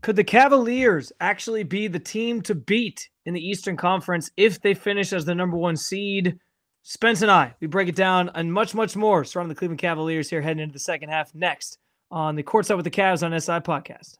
Could the Cavaliers actually be the team to beat in the Eastern Conference if they finish as the number one seed? Spence and I, we break it down and much, much more surrounding the Cleveland Cavaliers here heading into the second half next on the Courtside with the Cavs on SI podcast.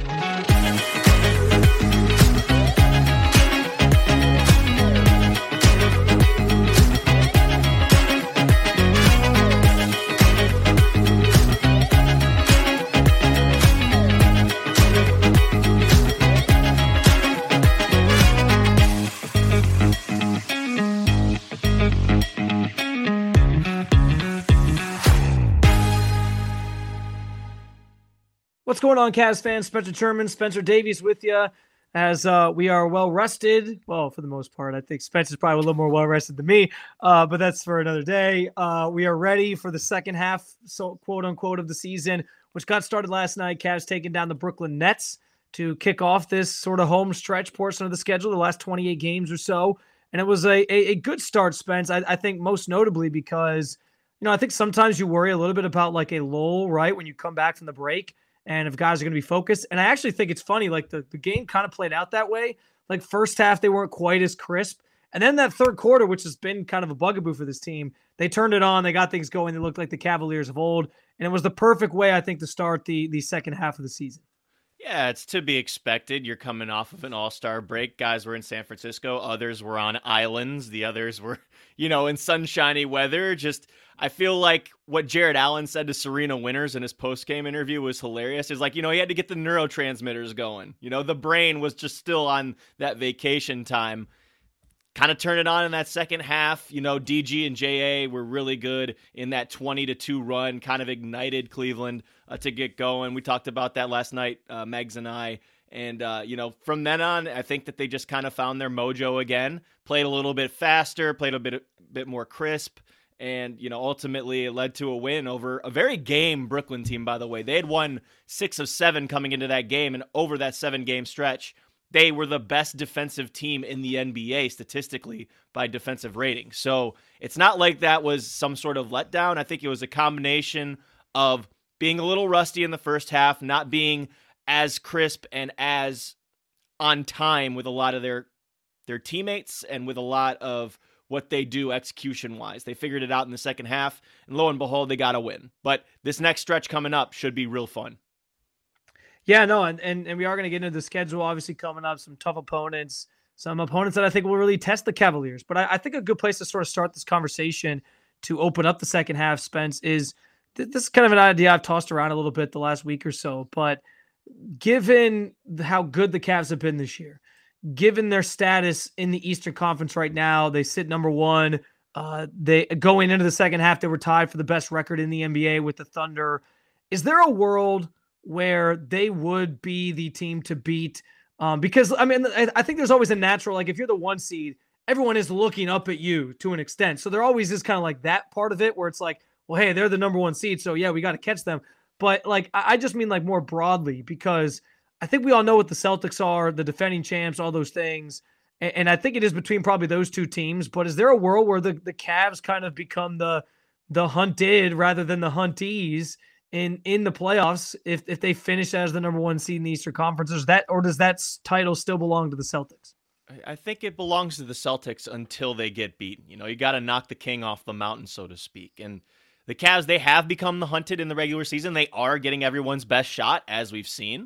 What's going on, Cavs fans? Spencer Sherman, Spencer Davies with you as we are well rested. Well, for the most part, I think Spencer's probably a little more well rested than me, but that's for another day. We are ready for the second half, so quote unquote, of the season, which got started last night. Cavs taking down the Brooklyn Nets to kick off this sort of home stretch portion of the schedule, the last 28 games or so. And it was a good start, Spence. I think most notably because, I think sometimes you worry a little bit about like a lull, right? When you come back from the break. And if guys are going to be focused. And I actually think it's funny, like the game kind of played out that way. Like first half, they weren't quite as crisp. And then that third quarter, which has been kind of a bugaboo for this team, they turned it on. They got things going. They looked like the Cavaliers of old. And it was the perfect way, I think, to start the second half of the season. Yeah, it's to be expected. You're coming off of an all-star break. Guys were in San Francisco. Others were on islands. The others were, in sunshiny weather. I feel like what Jared Allen said to Serena Winters in his post-game interview was hilarious. It's like, he had to get the neurotransmitters going. The brain was just still on that vacation time. Kind of turned it on in that second half. DG and JA were really good in that 20-2 run, kind of ignited Cleveland to get going. We talked about that last night, Megs and I. And, from then on, I think that they just kind of found their mojo again, played a little bit faster, played a bit more crisp. And, ultimately it led to a win over a very game Brooklyn team, by the way. They had won 6 of 7 coming into that game, and over that 7-game stretch, they were the best defensive team in the NBA statistically by defensive rating. So it's not like that was some sort of letdown. I think it was a combination of being a little rusty in the first half, not being as crisp and as on time with a lot of their teammates and with a lot of what they do execution-wise. They figured it out in the second half, and lo and behold, they got a win. But this next stretch coming up should be real fun. Yeah, no, and we are going to get into the schedule, obviously, coming up, some tough opponents, some opponents that I think will really test the Cavaliers. But I think a good place to sort of start this conversation to open up the second half, Spence, is this is kind of an idea I've tossed around a little bit the last week or so. But given how good the Cavs have been this year, given their status in the Eastern Conference right now, they sit number one. They going into the second half, they were tied for the best record in the NBA with the Thunder. Is there a world where they would be the team to beat? Because, I think there's always a natural, like if you're the one seed, everyone is looking up at you to an extent. So there always is kind of like that part of it where it's like, well, hey, they're the number one seed. So yeah, we got to catch them. But like, I just mean like more broadly, because I think we all know what the Celtics are, the defending champs, all those things. And I think it is between probably those two teams. But is there a world where the Cavs kind of become the hunted rather than the huntees in the playoffs if they finish as the number one seed in the Eastern Conference? Or does that title still belong to the Celtics? I think it belongs to the Celtics until they get beaten. You got to knock the king off the mountain, so to speak. And the Cavs, they have become the hunted in the regular season. They are getting everyone's best shot, as we've seen.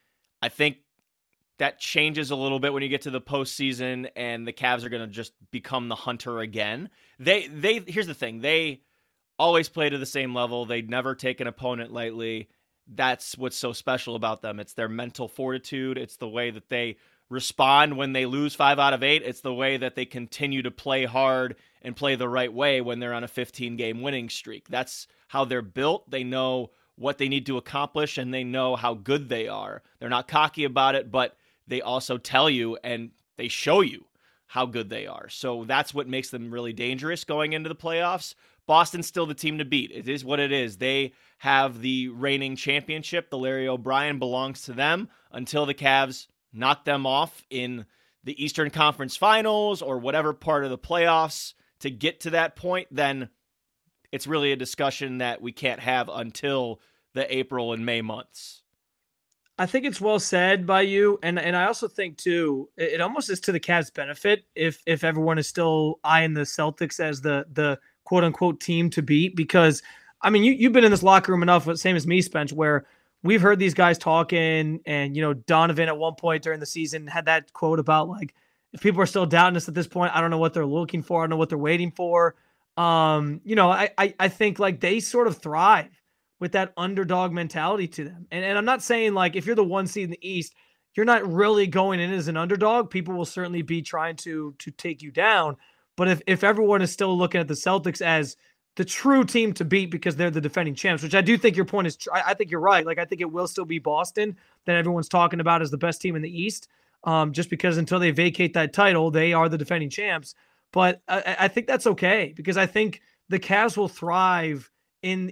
I think that changes a little bit when you get to the postseason and the Cavs are going to just become the hunter again. Here's the thing. They always play to the same level. They never take an opponent lightly. That's what's so special about them. It's their mental fortitude. It's the way that they respond when they lose 5 out of 8. It's the way that they continue to play hard and play the right way when they're on a 15-game winning streak. That's how they're built. They know what they need to accomplish, and they know how good they are. They're not cocky about it, but they also tell you and they show you how good they are. So that's what makes them really dangerous going into the playoffs. Boston's still the team to beat. It is what it is. They have the reigning championship. The Larry O'Brien belongs to them until the Cavs knock them off in the Eastern Conference Finals or whatever part of the playoffs to get to that point. Then it's really a discussion that we can't have until the April and May months. I think it's well said by you, and I also think too, it almost is to the Cavs' benefit if everyone is still eyeing the Celtics as the quote unquote team to beat, because I mean you've been in this locker room enough, same as me, Spence, where we've heard these guys talking, and Donovan at one point during the season had that quote about like, if people are still doubting us at this point, I don't know what they're looking for, I don't know what they're waiting for. I think like they sort of thrive with that underdog mentality to them. And I'm not saying like if you're the 1 seed in the East, you're not really going in as an underdog. People will certainly be trying to take you down. But if everyone is still looking at the Celtics as the true team to beat because they're the defending champs, which I do think your point is, I think you're right. Like I think it will still be Boston that everyone's talking about as the best team in the East, just because until they vacate that title, they are the defending champs. But I think that's okay, because I think the Cavs will thrive in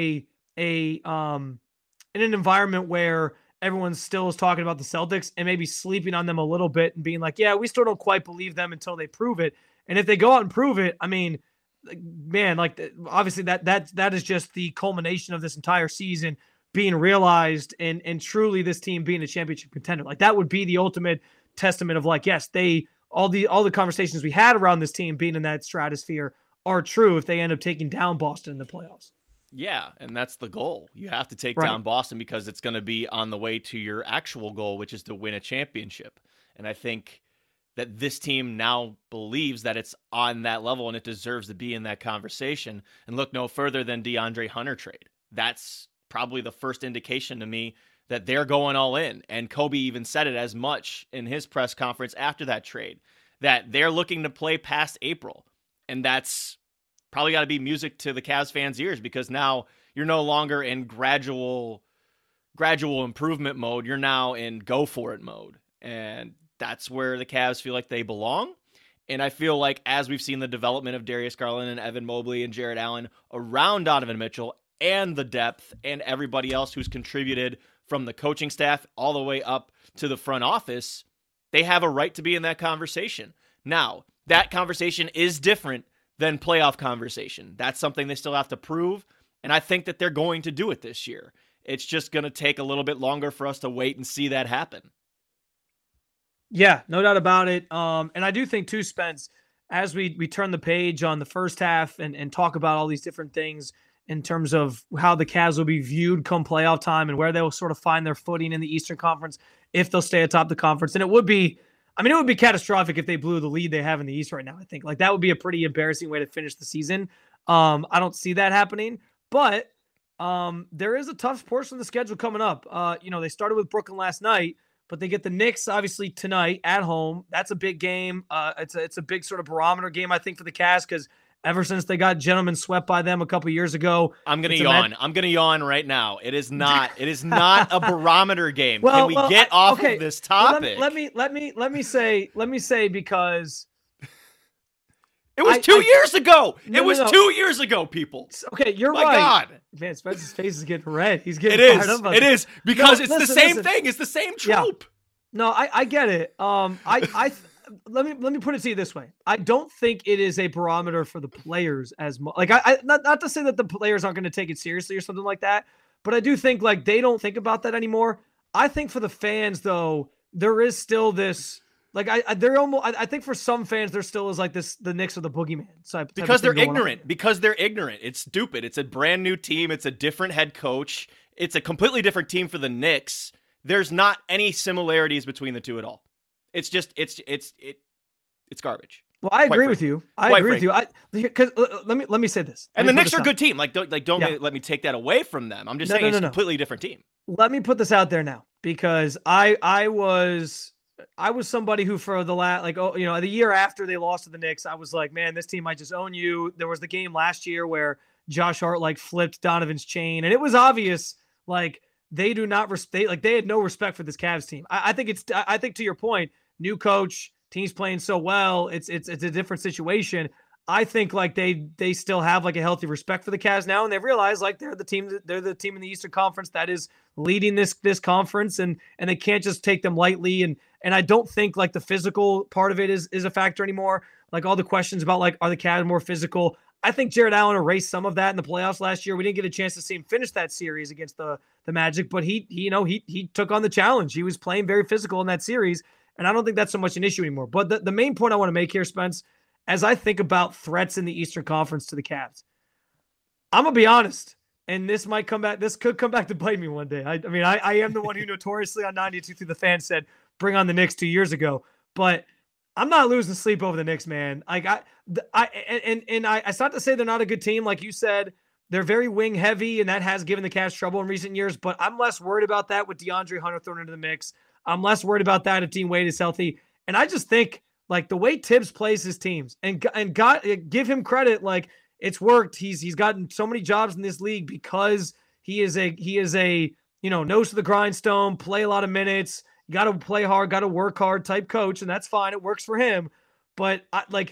an environment where everyone still is talking about the Celtics and maybe sleeping on them a little bit and being like, yeah, we still don't quite believe them until they prove it. And if they go out and prove it, I mean, man, like obviously that is just the culmination of this entire season being realized and truly this team being a championship contender. Like that would be the ultimate testament of like, yes, all the conversations we had around this team being in that stratosphere are true if they end up taking down Boston in the playoffs. Yeah, and that's the goal. You have to take Right. down Boston because it's going to be on the way to your actual goal, which is to win a championship. And I think that this team now believes that it's on that level and it deserves to be in that conversation. And look no further than DeAndre Hunter trade. That's probably the first indication to me that they're going all in. And Kobe even said it as much in his press conference after that trade, that they're looking to play past April. And that's probably got to be music to the Cavs fans' ears, because now you're no longer in gradual improvement mode. You're now in go for it mode. And that's where the Cavs feel like they belong. And I feel like as we've seen the development of Darius Garland and Evan Mobley and Jarrett Allen around Donovan Mitchell and the depth and everybody else who's contributed from the coaching staff all the way up to the front office, they have a right to be in that conversation. Now, that conversation is different than playoff conversation. That's something they still have to prove, and I think that they're going to do it this year. It's just going to take a little bit longer for us to wait and see that happen. Yeah, no doubt about it. And I do think too, Spence, as we turn the page on the first half and talk about all these different things in terms of how the Cavs will be viewed come playoff time and where they'll sort of find their footing in the Eastern Conference, if they'll stay atop the conference. And it would be catastrophic if they blew the lead they have in the East right now. I think like that would be a pretty embarrassing way to finish the season. I don't see that happening, but there is a tough portion of the schedule coming up. They started with Brooklyn last night, but they get the Knicks obviously tonight at home. That's a big game. It's a big sort of barometer game, I think, for the Cavs, because ever since they got gentlemen swept by them a couple years ago. I'm going to yawn. I'm going to yawn right now. It is not a barometer game. Can we get off of this topic? Let me say because it was 2 years ago. It was 2 years ago, people. Okay, you're right. My God. Man, Spencer's face is getting red. He's getting fired up. It is because it's the same thing. It's the same trope. Yeah. No, I get it. Let me put it to you this way. I don't think it is a barometer for the players as much. Like not to say that the players aren't going to take it seriously or something like that, but I do think like they don't think about that anymore. I think for the fans though, there is still this like I think for some fans there still is like this the Knicks are the boogeyman. Because they're ignorant. Because they're ignorant. It's stupid. It's a brand new team. It's a different head coach. It's a completely different team for the Knicks. There's not any similarities between the two at all. It's just it's garbage. Well, I agree with you. I agree with you. Because let me say this. And the Knicks are a good team. Like don't let me take that away from them. I'm just saying it's a completely different team. Let me put this out there now, because I was somebody who for the the year after they lost to the Knicks, I was like, man, this team might just own you. There was the game last year where Josh Hart flipped Donovan's chain, and it was obvious they do not respect. They had no respect for this Cavs team. I think to your point, new coach, team's playing so well, it's a different situation. I think they still have a healthy respect for the Cavs now, and they realize they're the team in the Eastern Conference that is leading this conference, and they can't just take them lightly. And I don't think the physical part of it is a factor anymore. All the questions about are the Cavs more physical? I think Jared Allen erased some of that in the playoffs last year. We didn't get a chance to see him finish that series against the Magic, but he took on the challenge. He was playing very physical in that series, and I don't think that's so much an issue anymore. But the main point I want to make here, Spence, as I think about threats in the Eastern Conference to the Cavs, I'm gonna be honest, and this could come back to bite me one day. I mean, I am the one who notoriously on 92 through the fan said, bring on the Knicks 2 years ago, but I'm not losing sleep over the Knicks, man. It's not to say they're not a good team. Like you said, they're very wing heavy, and that has given the Cavs trouble in recent years, but I'm less worried about that with DeAndre Hunter thrown into the mix. I'm less worried about that if Dean Wade is healthy. And I just think, like, the way Tibbs plays his teams, and give him credit, like, it's worked. He's gotten so many jobs in this league because he is a nose to the grindstone, play a lot of minutes, got to play hard, got to work hard type coach, and that's fine. It works for him. But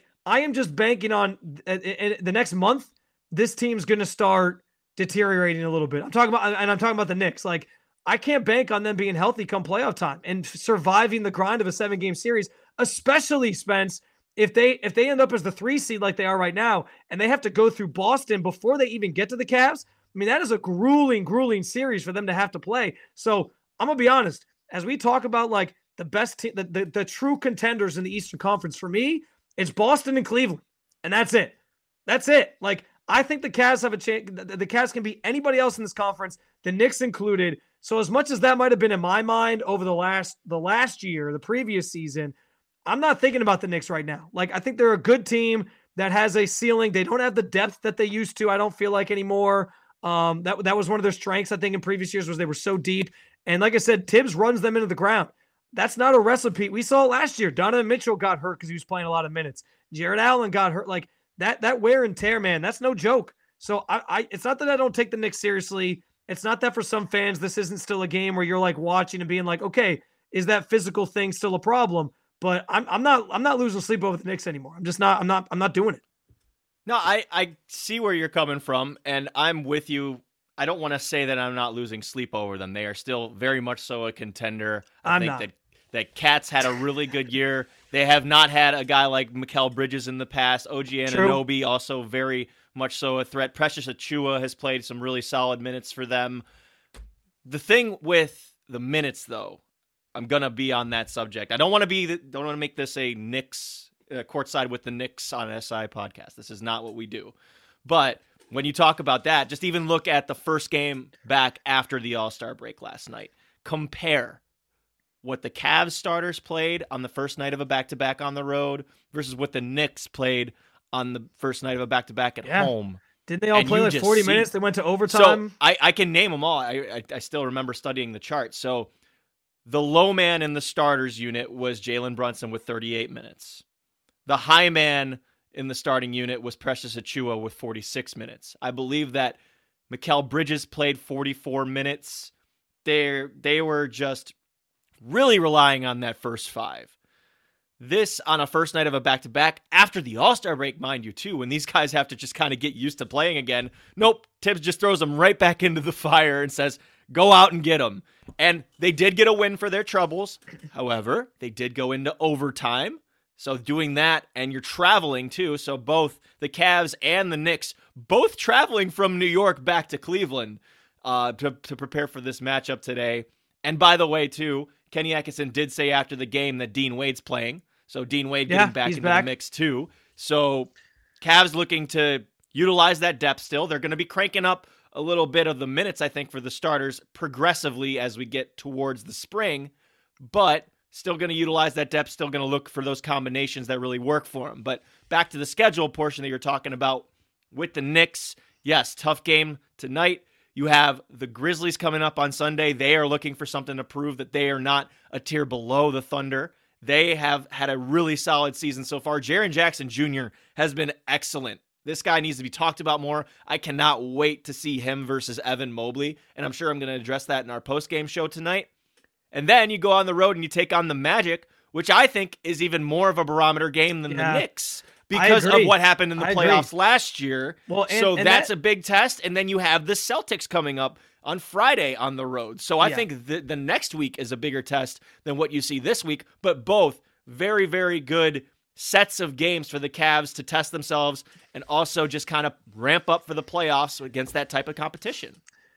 I am just banking on the next month, this team's going to start deteriorating a little bit. I'm talking about the Knicks. Like, I can't bank on them being healthy come playoff time and surviving the grind of a 7-game series, especially, Spence, if they end up as the 3 seed like they are right now, and they have to go through Boston before they even get to the Cavs. I mean, that is a grueling series for them to have to play. So I'm going to be honest. As we talk about, like, the best team, the true contenders in the Eastern Conference, for me, it's Boston and Cleveland. And that's it. That's it. Like, I think the Cavs have a chance. The Cavs can beat anybody else in this conference, the Knicks included. So as much as that might have been in my mind over the last year, the previous season, I'm not thinking about the Knicks right now. Like, I think they're a good team that has a ceiling. They don't have the depth that they used to, I don't feel like, anymore. That was one of their strengths, I think, in previous years, was they were so deep. And like I said, Tibbs runs them into the ground. That's not a recipe. We saw it last year. Donovan Mitchell got hurt because he was playing a lot of minutes. Jared Allen got hurt. Like, that wear and tear, man, that's no joke. So it's not that I don't take the Knicks seriously. It's not that for some fans, this isn't still a game where you're, like, watching and being like, okay, is that physical thing still a problem? But I'm not losing sleep over the Knicks anymore. I'm not doing it. No, I see where you're coming from, and I'm with you. I don't want to say that I'm not losing sleep over them. They are still very much so a contender. I think that Cats had a really good year. They have not had a guy like Mikal Bridges in the past. OG Anunoby also very much so a threat. Precious Achiuwa has played some really solid minutes for them. The thing with the minutes, though, I'm gonna be on that subject. I don't want to make this a Knicks courtside with the Knicks on SI podcast. This is not what we do. But when you talk about that, just even look at the first game back after the All-Star break last night. Compare what the Cavs starters played on the first night of a back-to-back on the road versus what the Knicks played on the first night of a back-to-back at home. Didn't they all play like 40 minutes? They went to overtime? So I can name them all. I still remember studying the chart. So the low man in the starters unit was Jalen Brunson with 38 minutes. The high man in the starting unit was Precious Achiuwa with 46 minutes. I believe that Mikal Bridges played 44 minutes. They were just really relying on that first five. This on a first night of a back-to-back after the All-Star break, mind you, too, when these guys have to just kind of get used to playing again. Nope, Tibbs just throws them right back into the fire and says, go out and get them. And they did get a win for their troubles. However, they did go into overtime. So doing that, and you're traveling too. So both the Cavs and the Knicks, both traveling from New York back to Cleveland to prepare for this matchup today. And by the way, too, Kenny Atkinson did say after the game that Dean Wade's playing. So Dean Wade getting back into the mix too. So Cavs looking to utilize that depth still. They're going to be cranking up a little bit of the minutes, I think, for the starters progressively as we get towards the spring. But still going to utilize that depth, still going to look for those combinations that really work for them. But back to the schedule portion that you're talking about with the Knicks. Yes, tough game tonight. You have the Grizzlies coming up on Sunday. They are looking for something to prove that they are not a tier below the Thunder. They have had a really solid season so far. Jaren Jackson Jr. has been excellent. This guy needs to be talked about more. I cannot wait to see him versus Evan Mobley, and I'm sure I'm going to address that in our post-game show tonight. And then you go on the road and you take on the Magic, which I think is even more of a barometer game than the Knicks because of what happened in the playoffs last year. Well, and that's a big test. And then you have the Celtics coming up on Friday on the road. So I think the next week is a bigger test than what you see this week, but both very, very good sets of games for the Cavs to test themselves and also just kind of ramp up for the playoffs against that type of competition.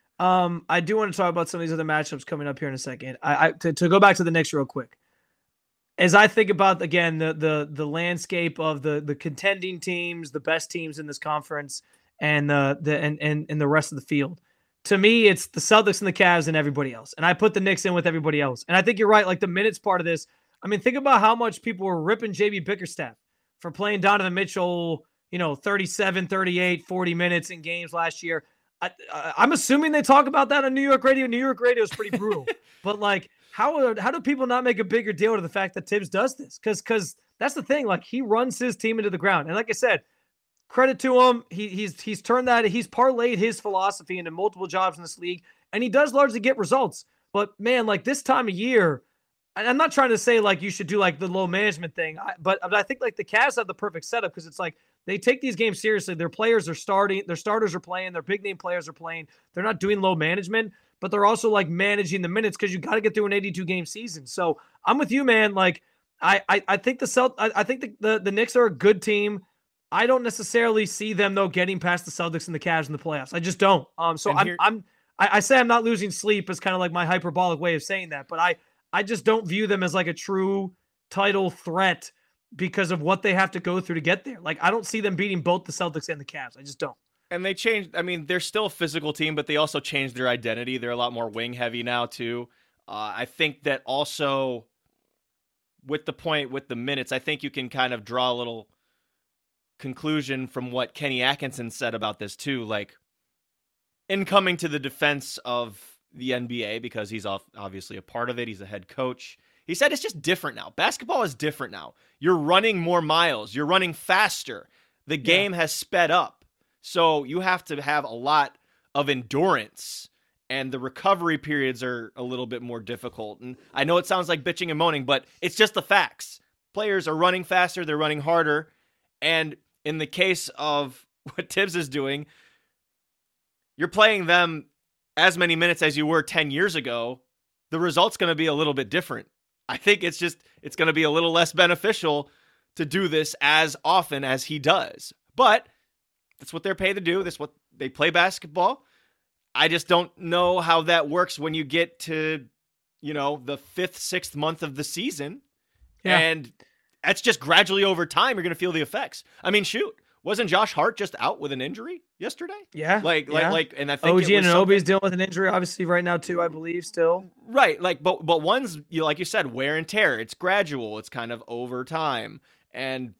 I do want to talk about some of these other matchups coming up here in a second. To go back to the Knicks real quick. As I think about, again, the landscape of the contending teams, the best teams in this conference, and the rest of the field, to me, it's the Celtics and the Cavs and everybody else. And I put the Knicks in with everybody else. And I think you're right. Like the minutes part of this, I mean, think about how much people were ripping JB Bickerstaff for playing Donovan Mitchell, 37, 38, 40 minutes in games last year. I'm assuming they talk about that on New York radio. New York radio is pretty brutal. But like, how do people not make a bigger deal to the fact that Tibbs does this? Because that's the thing. Like, he runs his team into the ground. And like I said, credit to him. He's turned that. He's parlayed his philosophy into multiple jobs in this league, and he does largely get results. But man, like this time of year, and I'm not trying to say like you should do like the low management thing, but I think like the Cavs have the perfect setup because it's like they take these games seriously. Their players are starting, their starters are playing, their big name players are playing. They're not doing low management, but they're also like managing the minutes because you got to get through an 82 game season. So I'm with you, man. Like I think the Knicks are a good team. I don't necessarily see them though getting past the Celtics and the Cavs in the playoffs. I just don't. So I say I'm not losing sleep as kind of like my hyperbolic way of saying that, but I just don't view them as like a true title threat because of what they have to go through to get there. Like I don't see them beating both the Celtics and the Cavs. I just don't. And they changed. I mean, they're still a physical team, but they also changed their identity. They're a lot more wing heavy now too. I think that also with the minutes, I think you can kind of draw a little conclusion from what Kenny Atkinson said about this too. Like in coming to the defense of the NBA, because he's obviously a part of it. He's a head coach. He said it's just different now. Basketball is different now. You're running more miles. You're running faster. The game has sped up. So you have to have a lot of endurance, and the recovery periods are a little bit more difficult. And I know it sounds like bitching and moaning, but it's just the facts. Players are running faster. They're running harder. And in the case of what Tibbs is doing, you're playing them as many minutes as you were 10 years ago. The result's going to be a little bit different. I think it's going to be a little less beneficial to do this as often as he does. But that's what they're paid to do. That's what they play basketball. I just don't know how that works when you get to, the 5th, 6th month of the season. Yeah. And that's just gradually over time, you're going to feel the effects. I mean, shoot. Wasn't Josh Hart just out with an injury yesterday? Yeah. And I think OG Anunoby is dealing with an injury, obviously, right now, too, I believe, still. Right. But one's, like you said, wear and tear. It's gradual. It's kind of over time. And,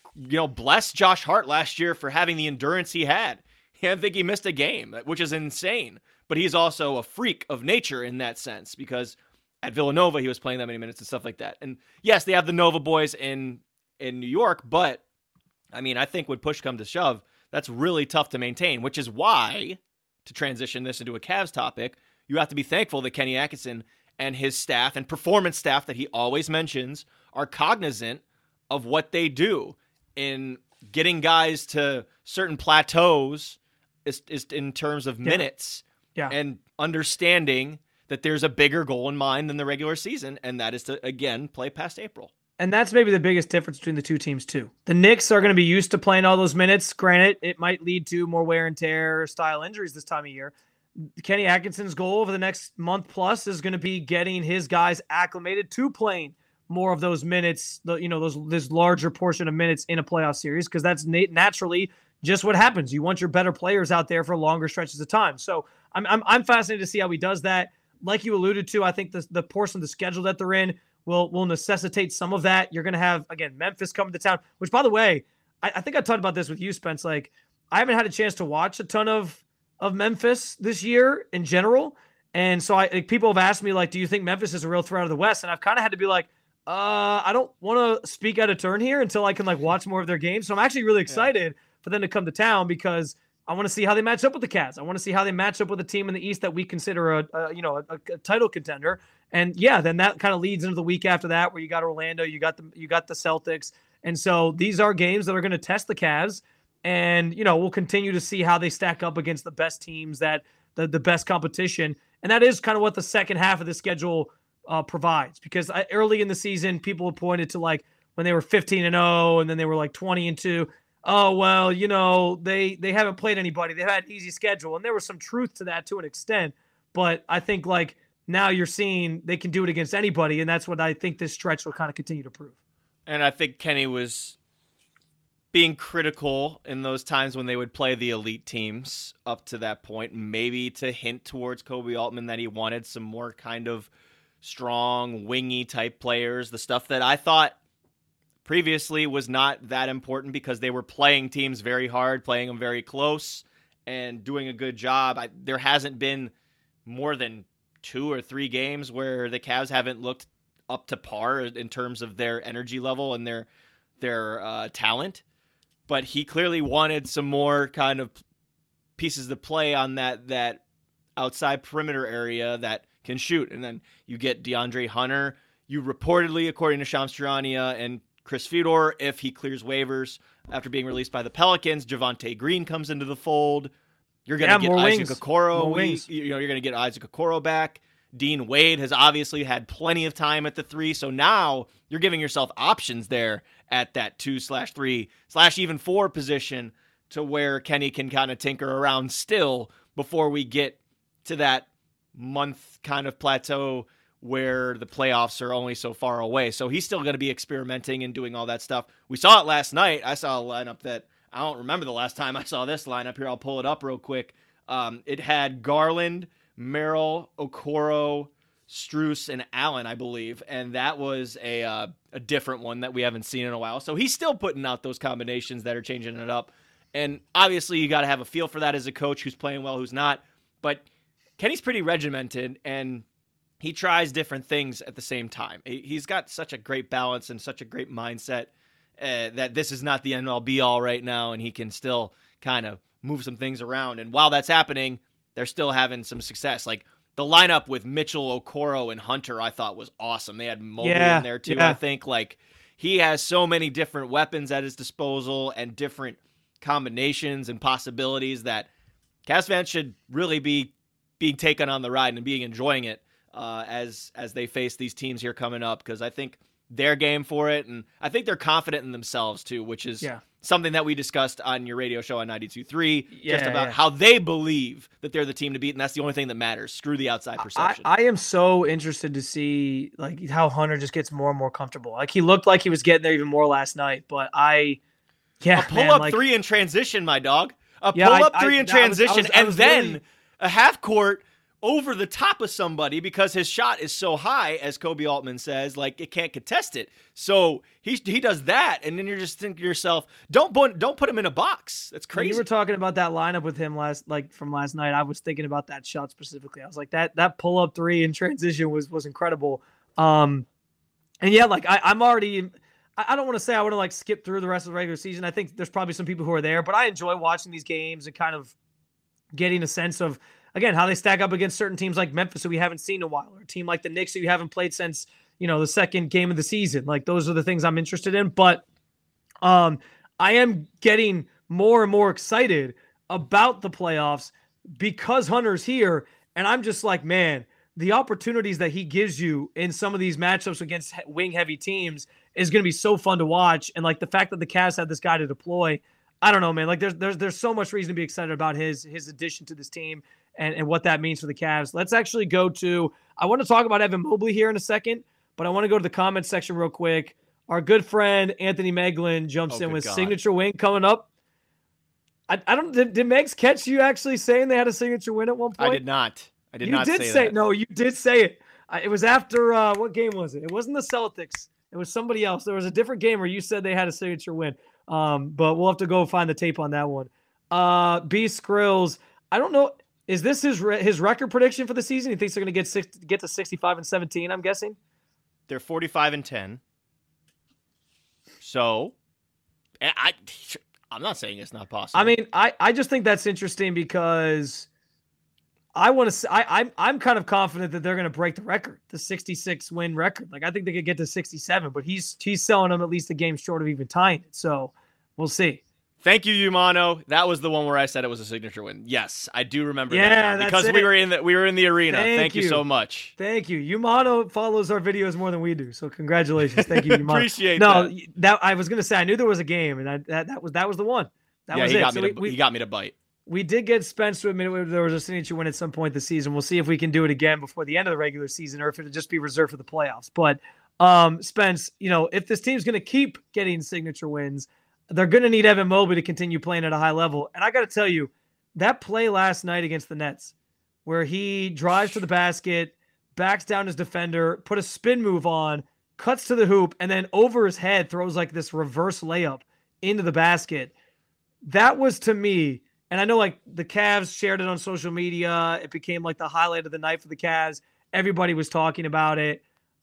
bless Josh Hart last year for having the endurance he had. I don't think he missed a game, which is insane. But he's also a freak of nature in that sense, because at Villanova, he was playing that many minutes and stuff like that. And yes, they have the Nova boys in New York, but I mean, I think when push comes to shove, that's really tough to maintain, which is why, to transition this into a Cavs topic, you have to be thankful that Kenny Atkinson and his staff and performance staff that he always mentions are cognizant of what they do in getting guys to certain plateaus is in terms of minutes and understanding that there's a bigger goal in mind than the regular season, and that is to, again, play past April. And that's maybe the biggest difference between the two teams, too. The Knicks are going to be used to playing all those minutes. Granted, it might lead to more wear and tear style injuries this time of year. Kenny Atkinson's goal over the next month plus is going to be getting his guys acclimated to playing more of those minutes, this larger portion of minutes in a playoff series, because that's naturally just what happens. You want your better players out there for longer stretches of time. So I'm fascinated to see how he does that. Like you alluded to, I think the portion of the schedule that they're in will necessitate some of that. You're going to have, again, Memphis coming to town, which, by the way, I think I talked about this with you, Spence. Like, I haven't had a chance to watch a ton of Memphis this year in general. And so people have asked me, like, do you think Memphis is a real threat of the West? And I've kind of had to be like, I don't want to speak out of turn here until I can, like, watch more of their games. So I'm actually really excited for them to come to town because I want to see how they match up with the Cavs. I want to see how they match up with a team in the East that we consider a title contender. And then that kind of leads into the week after that, where you got Orlando, you got the Celtics, and so these are games that are going to test the Cavs, and we'll continue to see how they stack up against the best teams, that the best competition, and that is kind of what the second half of the schedule provides. Because early in the season, people have pointed to like, when they were 15-0 and then they were like 20-2. Oh, well, they haven't played anybody. They've had an easy schedule. And there was some truth to that to an extent. But I think like now you're seeing they can do it against anybody. And that's what I think this stretch will kind of continue to prove. And I think Kenny was being critical in those times when they would play the elite teams up to that point, maybe to hint towards Kobe Altman that he wanted some more kind of strong, wingy type players, the stuff that I thought previously was not that important because they were playing teams very hard, playing them very close, and doing a good job. There hasn't been more than 2 or 3 games where the Cavs haven't looked up to par in terms of their energy level and their talent. But he clearly wanted some more kind of pieces to play on that outside perimeter area that can shoot. And then you get DeAndre Hunter. You reportedly, according to Shams Charania and Chris Fedor, if he clears waivers after being released by the Pelicans, Javonte Green comes into the fold. You're going to get Isaac Okoro. You're going to get Isaac Okoro back. Dean Wade has obviously had plenty of time at the 3, so now you're giving yourself options there at that 2/3/even 4 position to where Kenny can kind of tinker around still before we get to that month kind of plateau where the playoffs are only so far away. So he's still going to be experimenting and doing all that stuff. We saw it last night. I saw a lineup that I don't remember the last time I saw this lineup here. I'll pull it up real quick. It had Garland, Merrill, Okoro, Strus, and Allen, I believe. And that was a different one that we haven't seen in a while. So he's still putting out those combinations that are changing it up. And obviously you got to have a feel for that as a coach, who's playing well, who's not. But Kenny's pretty regimented, and he tries different things at the same time. He's got such a great balance and such a great mindset that this is not the end-all be-all right now, and he can still kind of move some things around. And while that's happening, they're still having some success. Like the lineup with Mitchell, Okoro, and Hunter, I thought was awesome. They had Mobley in there too. I think like he has so many different weapons at his disposal and different combinations and possibilities that Cavs fans should really be being taken on the ride and enjoying it as they face these teams here coming up, because I think they're game for it, and I think they're confident in themselves too, which is something that we discussed on your radio show on 92.3, just about how they believe that they're the team to beat, and that's the only thing that matters. Screw the outside perception. I am so interested to see like how Hunter just gets more and more comfortable. Like he looked like he was getting there even more last night, but a pull-up 3 in transition, my dog. A pull-up 3 in transition, and then a half-court over the top of somebody because his shot is so high, as Kobe Altman says, like it can't contest it. So he does that, and then you're just thinking to yourself, don't put him in a box. That's crazy. When you were talking about that lineup with him from last night, I was thinking about that shot specifically. I was like, that pull-up 3 in transition was incredible. And yeah, like I'm already. I don't want to say I want to like skip through the rest of the regular season. I think there's probably some people who are there, but I enjoy watching these games and kind of getting a sense of, again, how they stack up against certain teams like Memphis who we haven't seen in a while, or a team like the Knicks who you haven't played since, the second game of the season. Like those are the things I'm interested in. But I am getting more and more excited about the playoffs because Hunter's here. And I'm just like, man, the opportunities that he gives you in some of these matchups against wing heavy teams is going to be so fun to watch. And like the fact that the Cavs have this guy to deploy, I don't know, man. Like there's so much reason to be excited about his addition to this team and what that means for the Cavs. Let's actually go to, I want to talk about Evan Mobley here in a second, but I want to go to the comments section real quick. Our good friend Anthony Meglin jumps in with signature win coming up. I don't, did Megs catch you actually saying they had a signature win at one point? I did not. I did not say that. No, you did say it. It was after, what game was it? It wasn't the Celtics. It was somebody else. There was a different game where you said they had a signature win. But we'll have to go find the tape on that one. B Skrills, I don't know. Is this his record prediction for the season? He thinks they're going to get to 65-17, I'm guessing? They're 45-10. So, I'm not saying it's not possible. I mean, I just think that's interesting because I want to. I'm kind of confident that they're going to break the record, the 66 win record. Like I think they could get to 67, but he's selling them at least a game short of even tying it. So we'll see. Thank you, Yumano. That was the one where I said it was a signature win. Yes, I do remember Yeah, that because we were in the arena. Thank you so much. Thank you. Yumano follows our videos more than we do, so congratulations. Thank you, Yumano. Appreciate that I was gonna say I knew there was a game, and that was the one. That was it. He got me to bite. We did get Spence to admit there was a signature win at some point this season. We'll see if we can do it again before the end of the regular season, or if it'll just be reserved for the playoffs. But Spence, if this team's gonna keep getting signature wins, they're going to need Evan Mobley to continue playing at a high level. And I got to tell you, that play last night against the Nets, where he drives to the basket, backs down his defender, put a spin move on, cuts to the hoop, and then over his head throws like this reverse layup into the basket. That was, to me, and I know like the Cavs shared it on social media. It became like the highlight of the night for the Cavs. Everybody was talking about it.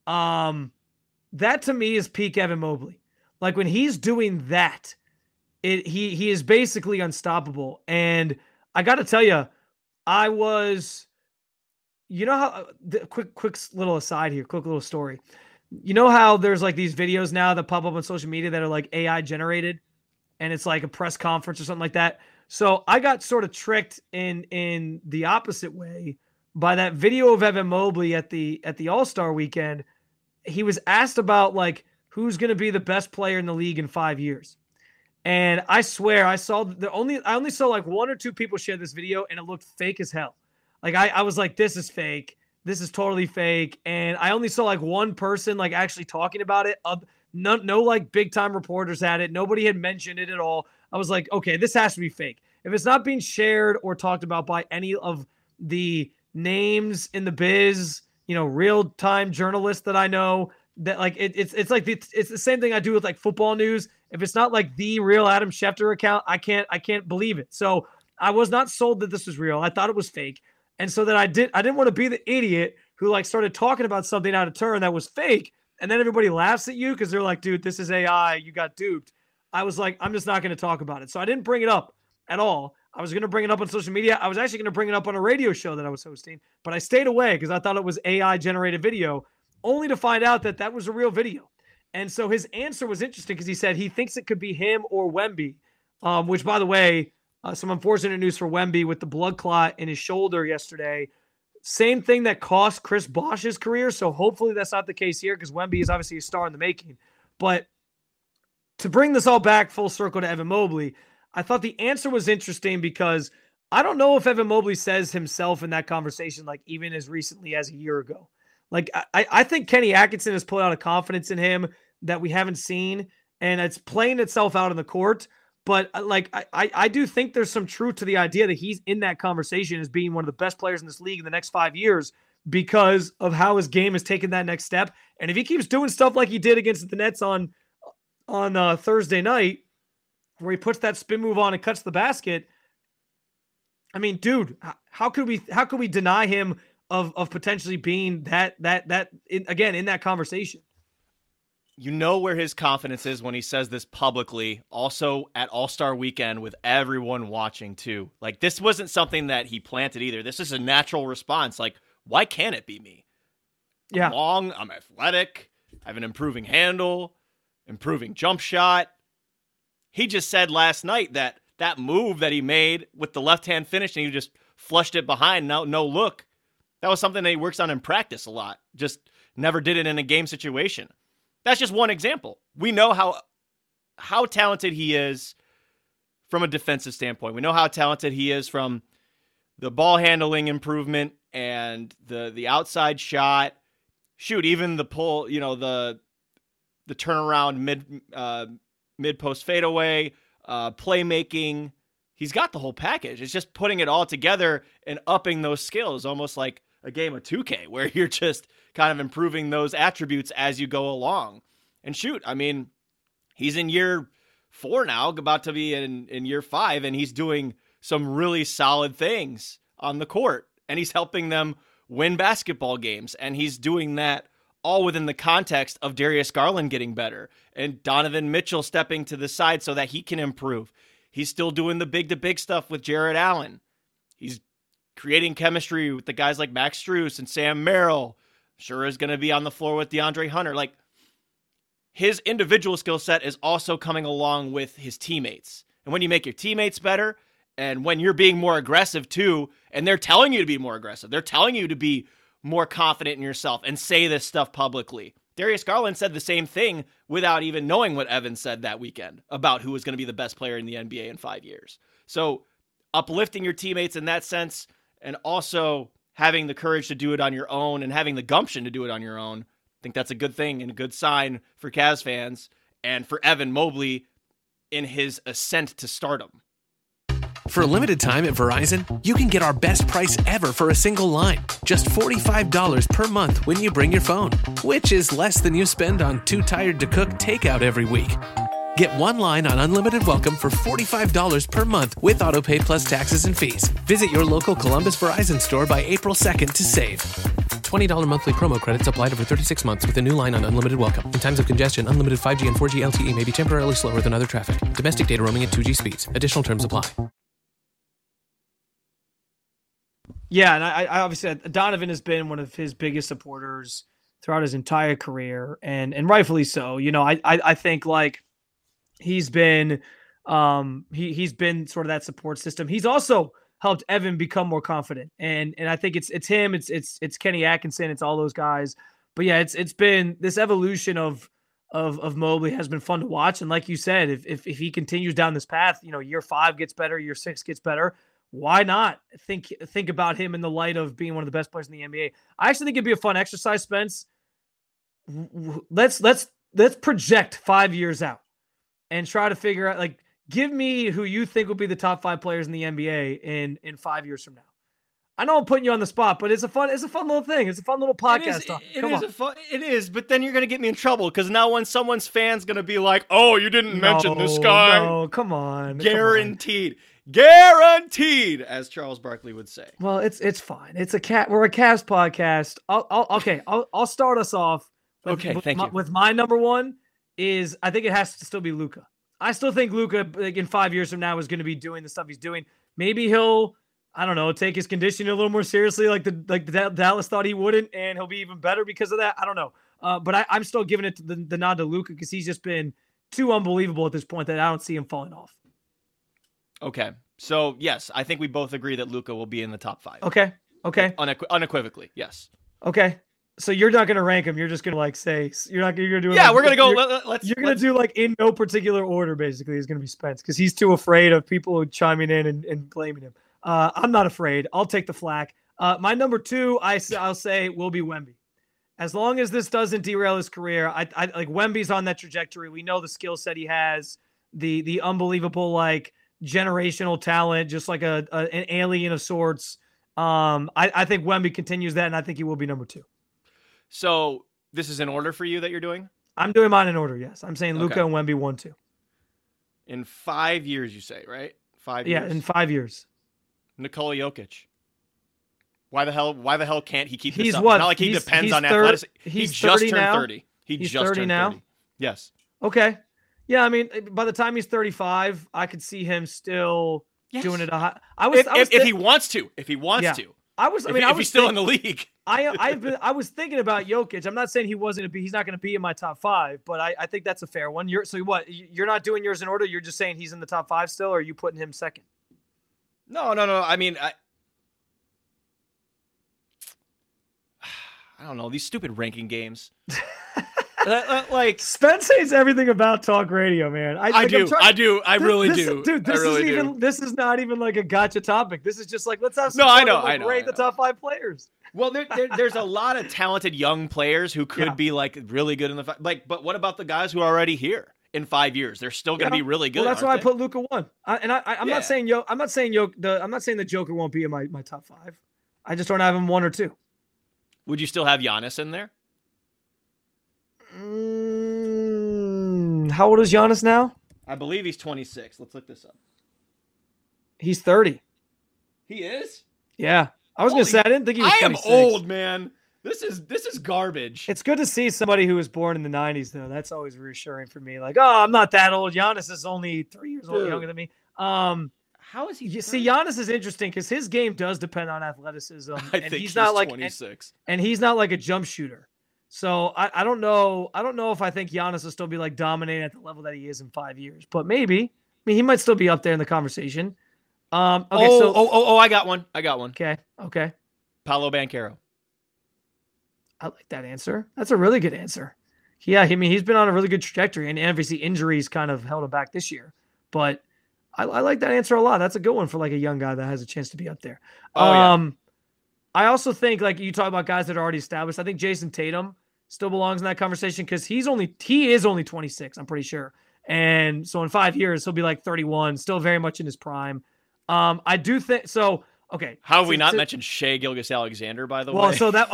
That to me is peak Evan Mobley. Like when he's doing that, he is basically unstoppable. And I got to tell you, I was, how quick little aside here, quick little story. You know how there's like these videos now that pop up on social media that are like AI generated, and it's like a press conference or something like that. So I got sort of tricked in the opposite way by that video of Evan Mobley at the All-Star weekend. He was asked about like, who's going to be the best player in the league in 5 years. And I swear I only saw like one or two people share this video, and it looked fake as hell. Like I was like, this is fake. This is totally fake. And I only saw like one person like actually talking about it. No like big time reporters had it. Nobody had mentioned it at all. I was like, okay, this has to be fake. If it's not being shared or talked about by any of the names in the biz, real time journalists that I know, that like it's like it's the same thing I do with like football news. If it's not like the real Adam Schefter account, I can't believe it. So I was not sold that this was real. I thought it was fake. And so that I didn't want to be the idiot who like started talking about something out of turn that was fake. And then everybody laughs at you because they're like, dude, this is AI. You got duped. I was like, I'm just not going to talk about it. So I didn't bring it up at all. I was going to bring it up on social media. I was actually going to bring it up on a radio show that I was hosting, but I stayed away because I thought it was AI generated video, only to find out that was a real video. And so his answer was interesting because he said he thinks it could be him or Wemby, which, by the way, some unfortunate news for Wemby with the blood clot in his shoulder yesterday. Same thing that cost Chris Bosh's career. So hopefully that's not the case here because Wemby is obviously a star in the making. But to bring this all back full circle to Evan Mobley, I thought the answer was interesting because I don't know if Evan Mobley says himself in that conversation, like even as recently as a year ago. Like, I think Kenny Atkinson has put out a confidence in him that we haven't seen, and it's playing itself out in the court. But like, I do think there's some truth to the idea that he's in that conversation as being one of the best players in this league in the next 5 years because of how his game has taken that next step. And if he keeps doing stuff like he did against the Nets on Thursday night, where he puts that spin move on and cuts the basket, I mean, dude, how could we deny him of potentially being that in that conversation? You know where his confidence is when he says this publicly, also at All-Star Weekend with everyone watching too. Like, this wasn't something that he planted either. This is a natural response. Like, why can't it be me? Yeah. I'm long, I'm athletic, I have an improving handle, improving jump shot. He just said last night that move that he made with the left-hand finish and he just flushed it behind, no look. That was something that he works on in practice a lot. Just never did it in a game situation. That's just one example. We know how talented he is from a defensive standpoint. We know how talented he is from the ball handling improvement and the outside shot. Shoot, even the pull, the turnaround mid post fadeaway, playmaking. He's got the whole package. It's just putting it all together and upping those skills, almost like a game of 2K where you're just kind of improving those attributes as you go along. And shoot, I mean, he's in year 4 now, about to be in year 5, and he's doing some really solid things on the court, and he's helping them win basketball games, and he's doing that all within the context of Darius Garland getting better and Donovan Mitchell stepping to the side so that he can improve. He's still doing the big-to-big stuff with Jarrett Allen. He's creating chemistry with the guys like Max Strus and Sam Merrill. Sure is going to be on the floor with DeAndre Hunter. Like, his individual skill set is also coming along with his teammates. And when you make your teammates better, and when you're being more aggressive too, and they're telling you to be more aggressive, they're telling you to be more confident in yourself and say this stuff publicly. Darius Garland said the same thing without even knowing what Evan said that weekend about who was going to be the best player in the NBA in 5 years. So uplifting your teammates in that sense, and also having the courage to do it on your own and having the gumption to do it on your own, I think that's a good thing and a good sign for Cavs fans and for Evan Mobley in his ascent to stardom. For a limited time at Verizon, you can get our best price ever for a single line. Just $45 per month when you bring your phone, which is less than you spend on Too Tired to Cook takeout every week. Get one line on Unlimited Welcome for $45 per month with AutoPay plus taxes and fees. Visit your local Columbus Verizon store by April 2nd to save. $20 monthly promo credits applied over 36 months with a new line on Unlimited Welcome. In times of congestion, unlimited 5G and 4G LTE may be temporarily slower than other traffic. Domestic data roaming at 2G speeds. Additional terms apply. Yeah, and I obviously, Donovan has been one of his biggest supporters throughout his entire career, and rightfully so. You know, I think like he's been he's been sort of that support system. He's also helped Evan become more confident, and I think it's him, it's Kenny Atkinson, it's all those guys. But yeah, it's been this evolution of Mobley has been fun to watch, and like you said, if he continues down this path, you know, year 5 gets better, year 6 gets better. Why not think about him in the light of being one of the best players in the NBA? I actually think it'd be a fun exercise, Spence. Let's project 5 years out and try to figure out, like, give me who you think will be the top 5 players in the NBA in 5 years from now. I know I'm putting you on the spot, but it's a fun little thing. It's a fun little podcast. It is, but then you're going to get me in trouble because now when someone's fan's going to be like, "Oh, you didn't mention this guy." No, come on. Guaranteed. Guaranteed, as Charles Barkley would say. Well, it's fine. We're a Cavs podcast. I'll start us off. With my number one is, I think it has to still be Luka. I still think Luka, like, in 5 years from now, is going to be doing the stuff he's doing. Maybe he'll, I don't know, take his conditioning a little more seriously, like the Dallas thought he wouldn't, and he'll be even better because of that. I don't know. But I'm still giving it to the nod to Luka because he's just been too unbelievable at this point that I don't see him falling off. Okay. So, yes, I think we both agree that Luka will be in the top 5. Okay. Unequivocally, yes. Okay. So you're not going to rank him. You're just going to, like, say, you're going to do it. Yeah, we're going to go. You're going to do, like, in no particular order, basically, is going to be Spence because he's too afraid of people chiming in and blaming him. I'm not afraid. I'll take the flack. My number 2, I'll say, will be Wemby. As long as this doesn't derail his career, I like Wemby's on that trajectory. We know the skill set he has, the unbelievable, like, generational talent, just like an alien of sorts. I think Wemby continues that, and I think he will be number 2. So this is in order for you that you're doing? I'm doing mine in order, yes. I'm saying Luka and Wemby 1, 2. In 5 years, you say, right? 5 years? Yeah, in 5 years. Nikola Jokic. Why the hell can't he keep this up? What? It's not like he depends on athleticism. He just turned 30. He's 30 now? Yes. Okay. Yeah, I mean, by the time he's 35, I could see him still doing it. If he wants to. If he's still in the league. I was thinking about Jokic. I'm not saying he's not going to be in my top 5, but I think that's a fair one. So what? You're not doing yours in order. You're just saying he's in the top 5 still, or are you putting him second? No. I mean, I don't know, these stupid ranking games. Like, Spence hates everything about talk radio, man. I really do. Dude, this is not even like a gotcha topic. This is just like, let's have some fun. Rate the top 5 players. Well, there's a lot of talented young players who could be, like, really good in the like. But what about the guys who are already here in 5 years? They're still going to be really good. Well, that's why I put Luka 1. I'm not saying the Joker won't be in my top 5. I just don't have him 1 or 2. Would you still have Giannis in there? How old is Giannis now? I believe he's 26. Let's look this up. He's 30. He is? Yeah. I was going to say, I didn't think he was 26. I am old, man. This is garbage. It's good to see somebody who was born in the 90s, though. That's always reassuring for me. Like, oh, I'm not that old. Giannis is only 3 years old younger than me. How is he? You see, Giannis is interesting because his game does depend on athleticism. I think he's not like 26. And he's not like a jump shooter. So I don't know. I don't know if I think Giannis will still be like dominating at the level that he is in 5 years, but maybe mean, he might still be up there in the conversation. Okay, I got one. Okay. Paolo Banchero. I like that answer. That's a really good answer. Yeah, I mean, he's been on a really good trajectory, and obviously injuries kind of held him back this year. But I like that answer a lot. That's a good one for like a young guy that has a chance to be up there. I also think, like, you talk about guys that are already established. I think Jason Tatum still belongs in that conversation because he is only 26, I'm pretty sure. And so in 5 years, he'll be like 31, still very much in his prime. I do think so. Okay. How have we not mentioned Shai Gilgeous-Alexander, by the way? Well, so that's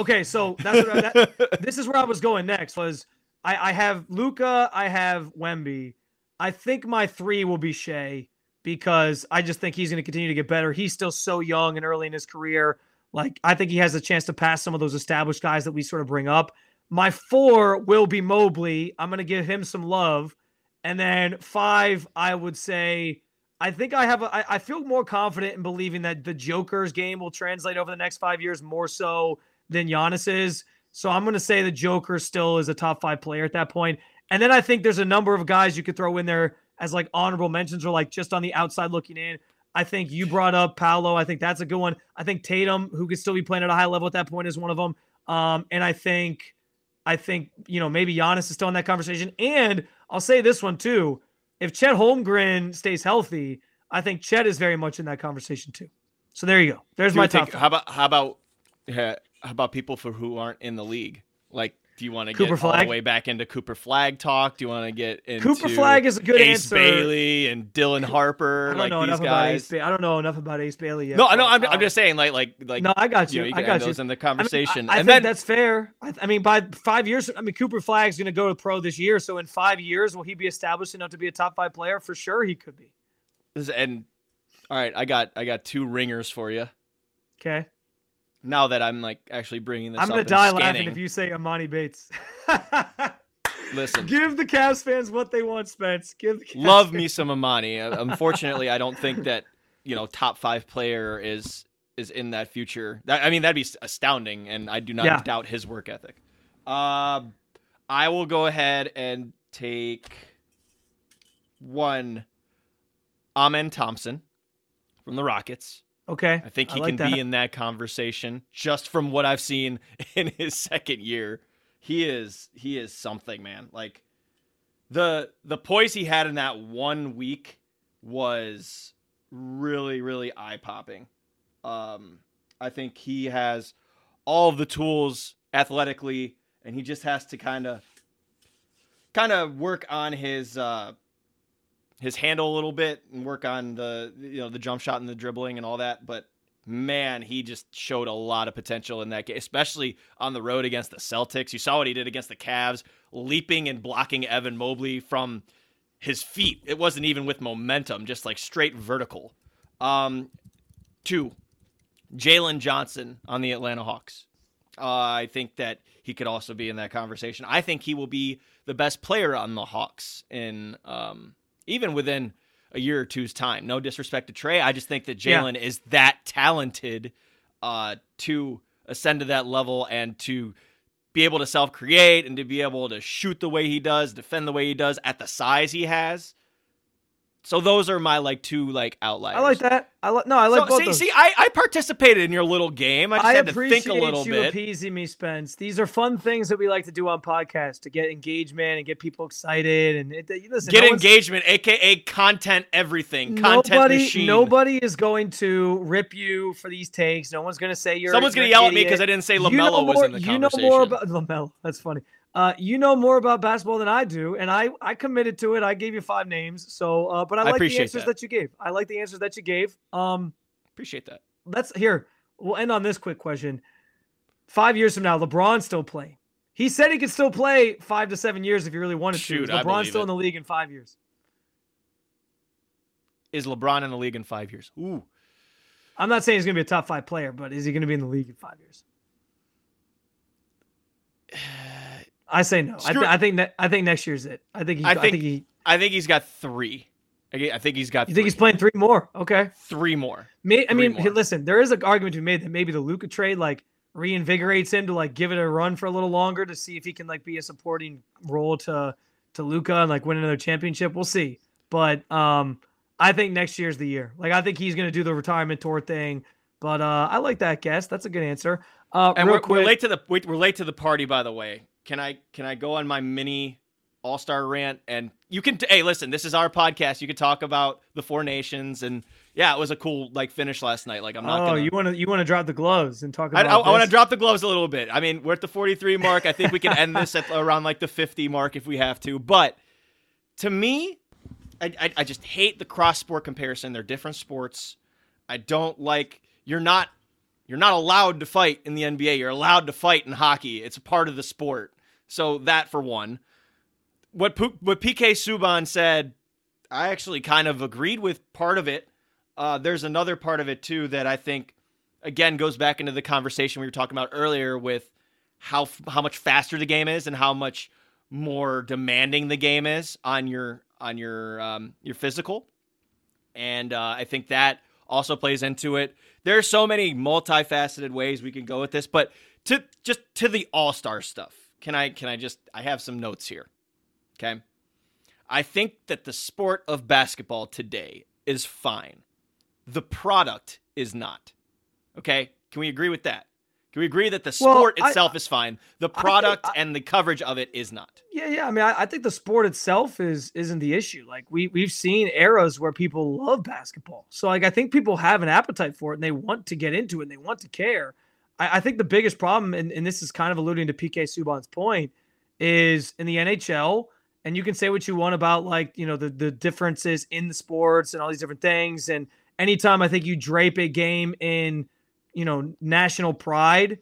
what this is where I was going next. Was I have Luka, I have Wemby. I think my 3 will be Shai because I just think he's going to continue to get better. He's still so young and early in his career. Like, I think he has a chance to pass some of those established guys that we sort of bring up. My 4 will be Mobley. I'm going to give him some love. And then 5, I would say, I think I feel more confident in believing that the Joker's game will translate over the next 5 years more so than Giannis's. So I'm going to say the Joker still is a top 5 player at that point. And then I think there's a number of guys you could throw in there as like honorable mentions or like just on the outside looking in. I think you brought up Paolo. I think that's a good one. I think Tatum, who could still be playing at a high level at that point, is one of them. And I think, maybe Giannis is still in that conversation. And I'll say this one too. If Chet Holmgren stays healthy, I think Chet is very much in that conversation too. So there you go. There's my top 5. How about people who aren't in the league? Like, do you want to get all the way back into Cooper Flag talk? Do you want to get into Cooper Flag is a good Ace answer. Bailey and Dylan Harper? I don't know enough about Ace Bailey. I don't know enough about Ace Bailey yet. No, I'm just saying, like. No, I got you. You I got those you in the conversation. I think that's fair. I mean, by 5 years, Cooper Flag's going to go to pro this year. So in 5 years, will he be established enough to be a top 5 player? For sure, he could be. And all right, I got 2 ringers for you. Okay. Now that I'm like actually bringing this up, I'm going to die laughing if you say Amani Bates. Listen. Give the Cavs fans what they want, Spence. Love me some Amani. Unfortunately, I don't think that, top 5 player is in that future. That'd be astounding, and I do not doubt his work ethic. I will go ahead and take 1 Amen Thompson from the Rockets. Okay. I think he can be in that conversation just from what I've seen in his second year. He is something, man. Like the poise he had in that 1 week was really, really eye-popping. I think he has all of the tools athletically, and he just has to kind of work on his handle a little bit and work on the jump shot and the dribbling and all that. But man, he just showed a lot of potential in that game, especially on the road against the Celtics. You saw what he did against the Cavs, leaping and blocking Evan Mobley from his feet. It wasn't even with momentum, just like straight vertical. 2, Jalen Johnson on the Atlanta Hawks. I think that he could also be in that conversation. I think he will be the best player on the Hawks in even within a year or two's time. No disrespect to Trey. I just think that Jalen is that talented to ascend to that level and to be able to self-create and to be able to shoot the way he does, defend the way he does at the size he has. So those are my 2 outliers. I like that. I like both those. See, I participated in your little game. I just had to think a little bit. I appreciate you appeasing me, Spence. These are fun things that we like to do on podcasts to get engagement and get people excited and engagement, aka content everything, content machine. Nobody is going to rip you for these takes. No one's going to say someone's going to yell at me because I didn't say LaMelo was in the conversation. You know more about LaMelo. That's funny. You know more about basketball than I do, and I committed to it. I gave you 5 names, so but I like the answers that you gave. I like the answers that you gave. Appreciate that. We'll end on this quick question. 5 years from now, LeBron's still playing. He said he could still play 5 to 7 years if he really wanted to. Is LeBron still in the league in 5 years? Is LeBron in the league in 5 years? Ooh. I'm not saying he's going to be a top 5 player, but is he going to be in the league in 5 years? I say no. I think next year's it. I think he's got 3. I think he's got. You think he's playing 3 more? Okay, 3 more. Listen, there is an argument to be made that maybe the Luka trade reinvigorates him to give it a run for a little longer to see if he can be a supporting role to Luka and win another championship. We'll see. But I think next year's the year. Like, I think he's going to do the retirement tour thing. But I like that guess. That's a good answer. And we're late to the party, by the way. Can I go on my mini All-Star rant? And you can hey, listen, this is our podcast. You can talk about the Four Nations, and yeah, it was a cool finish last night. Like, I'm not gonna... you want to drop the gloves and talk about I want to drop the gloves a little bit. I mean, we're at the 43 mark. I think we can end this at around the 50 mark if we have to. But to me, I just hate the cross-sport comparison. They're different sports. I don't like... You're not allowed to fight in the NBA. You're allowed to fight in hockey. It's a part of the sport. So that, for one. What PK Subban said, I actually kind of agreed with part of it. There's another part of it, too, that I think, again, goes back into the conversation we were talking about earlier with how much faster the game is and how much more demanding the game is on your physical. And I think that also plays into it. There are so many multifaceted ways we can go with this, but to the All-Star stuff, I have some notes here. Okay. I think that the sport of basketball today is fine. The product is not. Okay. Can we agree with that? Can we agree that the sport itself is fine? The product and the coverage of it is not. Yeah. I mean, I think the sport itself isn't the issue. Like, we've seen eras where people love basketball. So, like, I think people have an appetite for it and they want to get into it and they want to care. I think the biggest problem, and this is kind of alluding to PK Subban's point, is in the NHL, and you can say what you want about, like, you know, the differences in the sports and all these different things. And anytime I think you drape a game in, you know, national pride,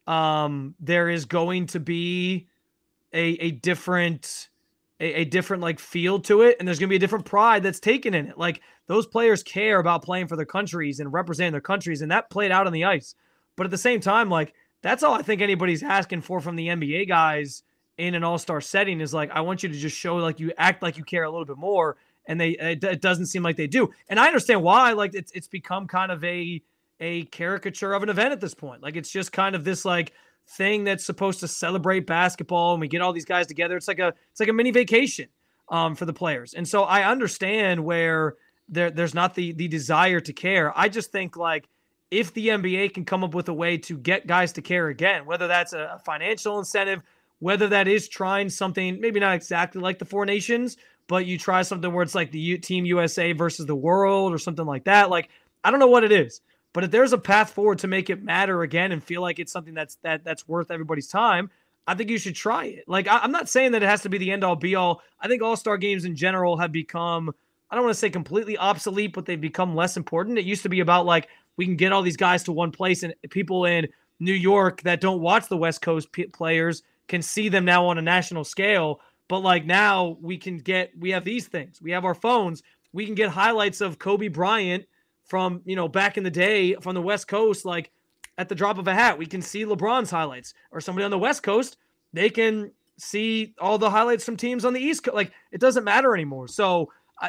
there is going to be a different like feel to it. And there's going to be a different pride that's taken in it. Like, those players care about playing for their countries and representing their countries. And that played out on the ice. But at the same time, like, that's all I think anybody's asking for from the NBA guys in an all-star setting is, like, I want you to just show, like, you act like you care a little bit more. And it doesn't seem like they do. And I understand why. Like, it's become kind of a caricature of an event at this point. Like, it's just kind of this, like, thing that's supposed to celebrate basketball, and we get all these guys together. It's like a mini vacation for the players. And so I understand where there's not the desire to care. I just think, like, if the NBA can come up with a way to get guys to care again, whether that's a financial incentive, whether that is trying something maybe not exactly like the Four Nations, but you try something where it's like the Team USA versus the world or something like that. Like, I don't know what it is. But if there's a path forward to make it matter again and feel like it's something that's worth everybody's time, I think you should try it. Like, I'm not saying that it has to be the end-all, be-all. I think all-star games in general have become, I don't want to say completely obsolete, but they've become less important. It used to be about, like, we can get all these guys to one place, and people in New York that don't watch the West Coast players can see them now on a national scale. But, like, now we have these things. We have our phones. We can get highlights of Kobe Bryant from, you know, back in the day from the West Coast, like, at the drop of a hat. We can see LeBron's highlights, or somebody on the West Coast, they can see all the highlights from teams on the East Coast. Like, it doesn't matter anymore. So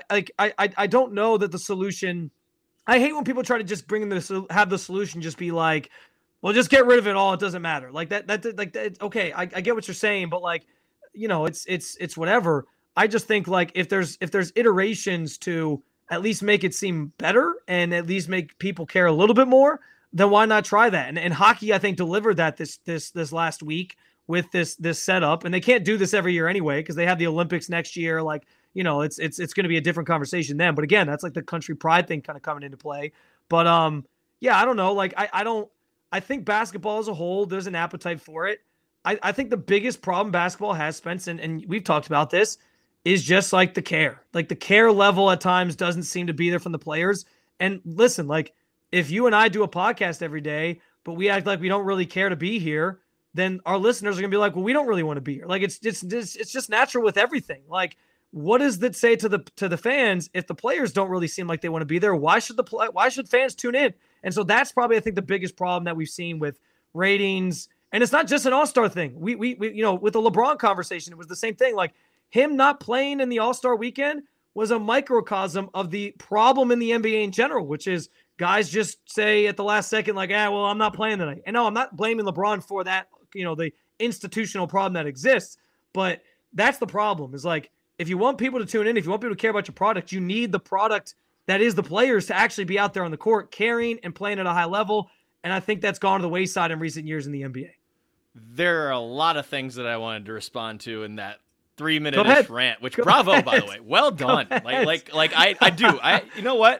I don't know that the solution, I hate when people try to just have the solution just be like, well, just get rid of it all. It doesn't matter. Like that. Okay. I get what you're saying, but, like, you know, it's whatever. I just think, like, if there's iterations to at least make it seem better and at least make people care a little bit more, then why not try that? And hockey, I think, delivered that this last week with this setup. And they can't do this every year anyway, because they have the Olympics next year. Like, you know, it's going to be a different conversation then. But again, that's like the country pride thing kind of coming into play. But yeah, I don't know. Like, I think basketball as a whole, there's an appetite for it. I think the biggest problem basketball has, Spence, and we've talked about this, is just, like, the care. Like, the care level at times doesn't seem to be there from the players. And listen, like, if you and I do a podcast every day, but we act like we don't really care to be here, then our listeners are going to be like, well, we don't really want to be here. Like, it's just natural with everything. Like, what does that say to the fans if the players don't really seem like they want to be there? Why should fans tune in? And so that's probably, I think, the biggest problem that we've seen with ratings. And it's not just an all-star thing. We you know, with the LeBron conversation, it was the same thing. Like, him not playing in the All-Star weekend was a microcosm of the problem in the NBA in general, which is guys just say at the last second, like, well, I'm not playing tonight. And no, I'm not blaming LeBron for that, you know, the institutional problem that exists. But that's the problem, is, like, if you want people to tune in, if you want people to care about your product, you need the product that is the players to actually be out there on the court carrying and playing at a high level. And I think that's gone to the wayside in recent years in the NBA. There are a lot of things that I wanted to respond to in that 3-minute rant, which bravo, by the way. Well done. I do. You know what?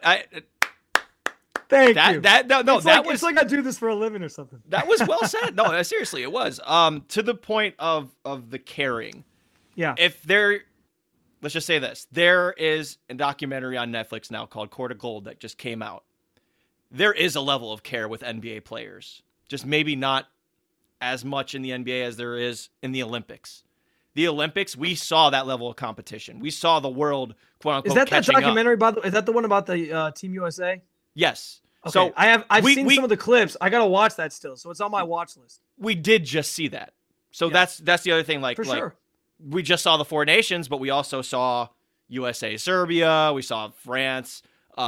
Thank you. It's like I do this for a living or something. That was well said. No, seriously, it was. To the point of the caring. Yeah. Let's just say this. There is a documentary on Netflix now called Court of Gold that just came out. There is a level of care with NBA players. Just maybe not as much in the NBA as there is in the Olympics. The Olympics, we saw that level of competition. We saw the world, quote unquote, Is that documentary? Up. Is that the one about the Team USA? Yes. Okay. So I've seen some of the clips. I got to watch that still. So it's on my watch list. We did just see that. So that's the other thing. Sure. We just saw the four nations, but we also saw USA, Serbia. We saw France,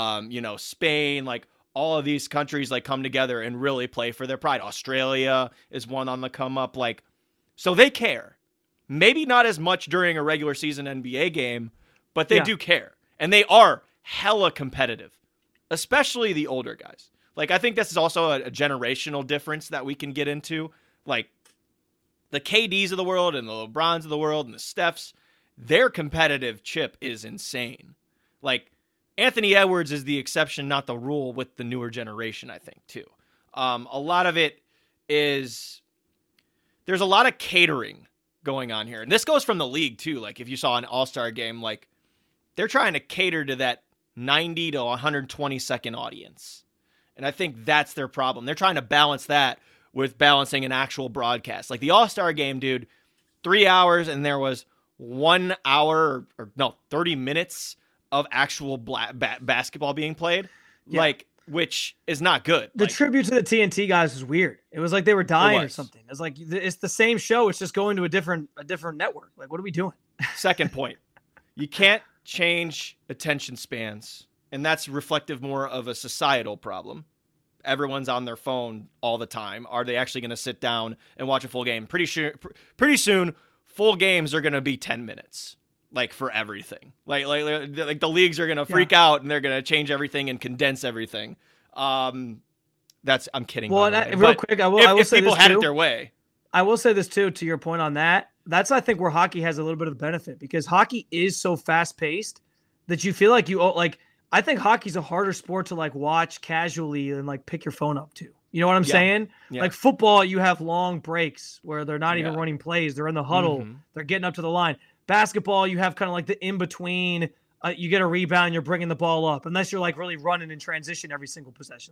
Spain, all of these countries come together and really play for their pride. Australia is one on the come up. So they care. Maybe not as much during a regular season NBA game, but they do care. And they are hella competitive, especially the older guys. I think this is also a generational difference that we can get into. The KDs of the world and the LeBrons of the world and the Stephs, their competitive chip is insane. Anthony Edwards is the exception, not the rule with the newer generation, I think, too. A lot of it is there's a lot of catering going on here. And this goes from the league, too. If you saw an all-star game, they're trying to cater to that 90 to 120 second audience. And I think that's their problem. They're trying to balance that with balancing an actual broadcast. The all-star game, dude, 3 hours and there was 1 hour 30 minutes of actual basketball being played, which is not good. The tribute to the TNT guys was weird. It was like they were dying or something. It's it's the same show. It's just going to a different network. What are we doing? Second point, you can't change attention spans, and that's reflective more of a societal problem. Everyone's on their phone all the time. Are they actually going to sit down and watch a full game? Pretty soon, full games are going to be 10 minutes. For everything, the leagues are gonna freak out and they're gonna change everything and condense everything. I'm kidding. Well, real quick, I will say people this had too. it their way. I will say this too. To your point on that, that's I think where hockey has a little bit of benefit because hockey is so fast paced that you feel I think hockey's a harder sport to watch casually and pick your phone up to. You know what I'm saying? Yeah. Football, you have long breaks where they're not even running plays. They're in the huddle. Mm-hmm. They're getting up to the line. Basketball, you have kind of the in-between. You get a rebound, you're bringing the ball up. Unless you're really running in transition every single possession.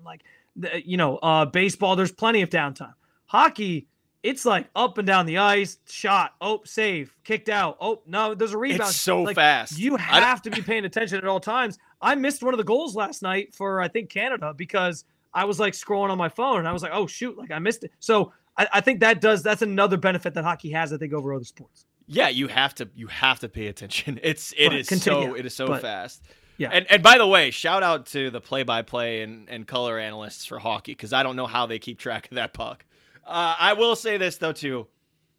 Baseball, there's plenty of downtime. Hockey, it's up and down the ice, shot, save, kicked out. Oh, no, there's a rebound. It's so fast. You have to be paying attention at all times. I missed one of the goals last night for, I think, Canada because I was scrolling on my phone and I was oh, shoot, I missed it. So I think that's another benefit that hockey has, I think, over other sports. Yeah, you have to pay attention. It is so fast. Yeah. And by the way, shout out to the play-by-play and color analysts for hockey because I don't know how they keep track of that puck. I will say this though too.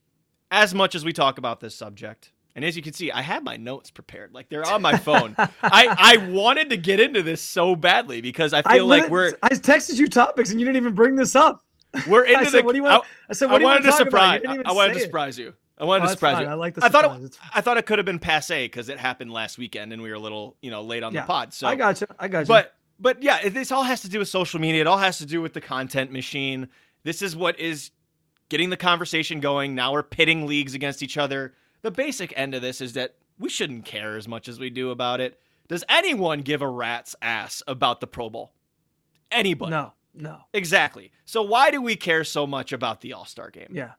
As much as we talk about this subject, and as you can see, I have my notes prepared. They're on my phone. I wanted to get into this so badly because I feel I texted you topics and you didn't even bring this up. We're into what do you want? I said, what do you want to talk about? I wanted to surprise you. I wanted to surprise you. I like the surprise. I thought it could have been passé because it happened last weekend and we were a little, late on the pod. So I got you. But yeah, this all has to do with social media. It all has to do with the content machine. This is what is getting the conversation going. Now we're pitting leagues against each other. The basic end of this is that we shouldn't care as much as we do about it. Does anyone give a rat's ass about the Pro Bowl? Anybody? No. Exactly. So why do we care so much about the All-Star game? Yeah.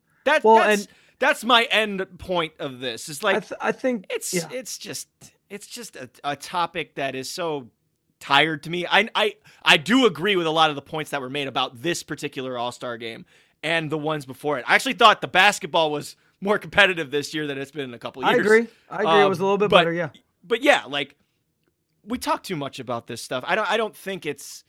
That's my end point of this. It's I think it's just a topic that is so tired to me. I do agree with a lot of the points that were made about this particular All-Star game and the ones before it. I actually thought the basketball was more competitive this year than it's been in a couple of years. I agree. It was a little bit better, yeah. But yeah, we talk too much about this stuff. I don't think it's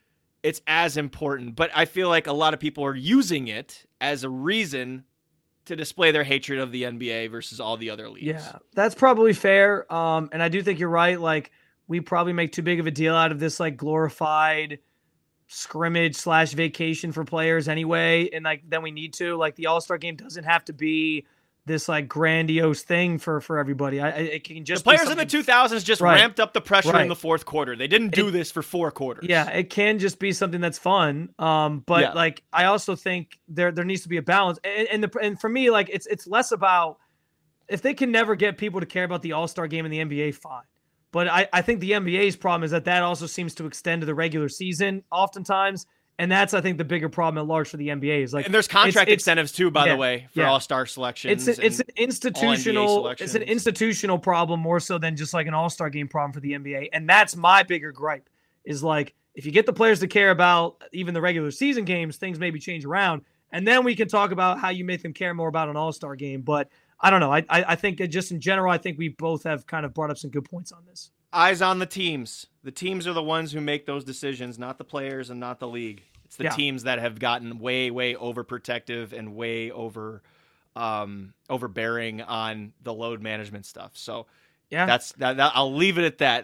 as important, but I feel like a lot of people are using it as a reason to display their hatred of the NBA versus all the other leagues. Yeah, that's probably fair. And I do think you're right. we probably make too big of a deal out of this like glorified scrimmage / vacation for players anyway. And like, then we need to, like, the All-Star game doesn't have to be this like grandiose thing for everybody. It can just the players in the 2000s just ramped up the pressure in the fourth quarter. They didn't do this for 4 quarters. Yeah, it can just be something that's fun. But like, I also think there needs to be a balance. And for me, like, it's less about if they can never get people to care about the All-Star game in the NBA, fine. But I think the NBA's problem is that also seems to extend to the regular season oftentimes. And that's, I think, the bigger problem at large for the NBA is like, and there's contract incentives too, by the way, for All-Star selections. It's an institutional problem more so than just like an All-Star game problem for the NBA. And that's my bigger gripe is like, if you get the players to care about even the regular season games, things maybe change around. And then we can talk about how you make them care more about an All-Star game. But I don't know. I think just in general, I think we both have kind of brought up some good points on this. Eyes on the teams. The teams are the ones who make those decisions, not the players and not the league. It's the teams that have gotten way, way overprotective and way overbearing on the load management stuff. So that's that. I'll leave it at that.